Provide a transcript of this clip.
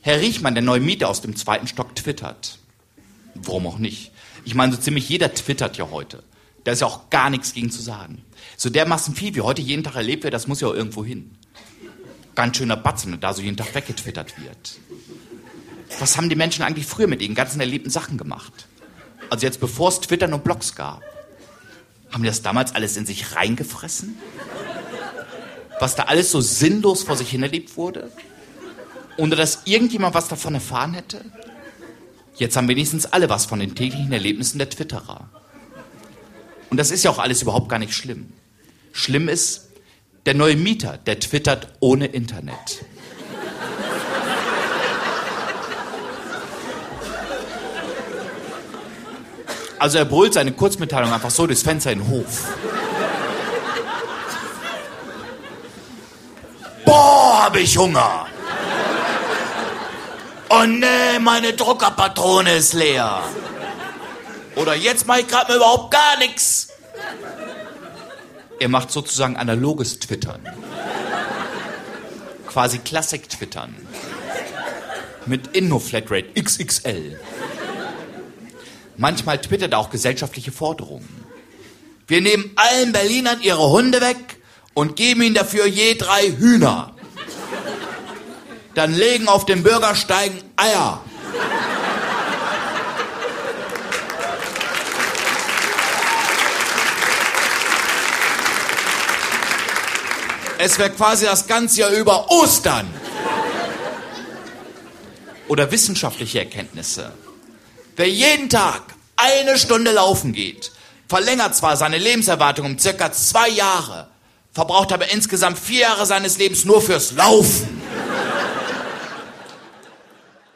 Herr Riechmann, der neue Mieter aus dem 2. Stock, twittert. Warum auch nicht? Ich meine, so ziemlich jeder twittert ja heute. Da ist ja auch gar nichts gegen zu sagen. So dermaßen viel, wie heute jeden Tag erlebt wird, das muss ja auch irgendwo hin. Ganz schöner Batzen, wenn da so jeden Tag weggetwittert wird. Was haben die Menschen eigentlich früher mit ihren ganzen erlebten Sachen gemacht? Also jetzt, bevor es Twittern und Blogs gab. Haben die das damals alles in sich reingefressen? Was da alles so sinnlos vor sich hin erlebt wurde? Ohne dass irgendjemand was davon erfahren hätte? Jetzt haben wenigstens alle was von den täglichen Erlebnissen der Twitterer. Und das ist ja auch alles überhaupt gar nicht schlimm. Schlimm ist, der neue Mieter, der twittert ohne Internet. Also er brüllt seine Kurzmitteilung einfach so durchs Fenster in den Hof. Boah, hab ich Hunger. Oh nee, meine Druckerpatrone ist leer. Oder jetzt mach ich gerade mal überhaupt gar nichts. Er macht sozusagen analoges Twittern. Quasi Klassik-Twittern. Mit Inno-Flatrate XXL. Manchmal twittert er auch gesellschaftliche Forderungen. Wir nehmen allen Berlinern ihre Hunde weg und geben ihnen dafür je 3 Hühner. Dann legen auf den Bürgersteigen Eier. Es wäre quasi das ganze Jahr über Ostern. Oder wissenschaftliche Erkenntnisse. Wer jeden Tag 1 Stunde laufen geht, verlängert zwar seine Lebenserwartung um circa 2 Jahre, verbraucht aber insgesamt 4 Jahre seines Lebens nur fürs Laufen.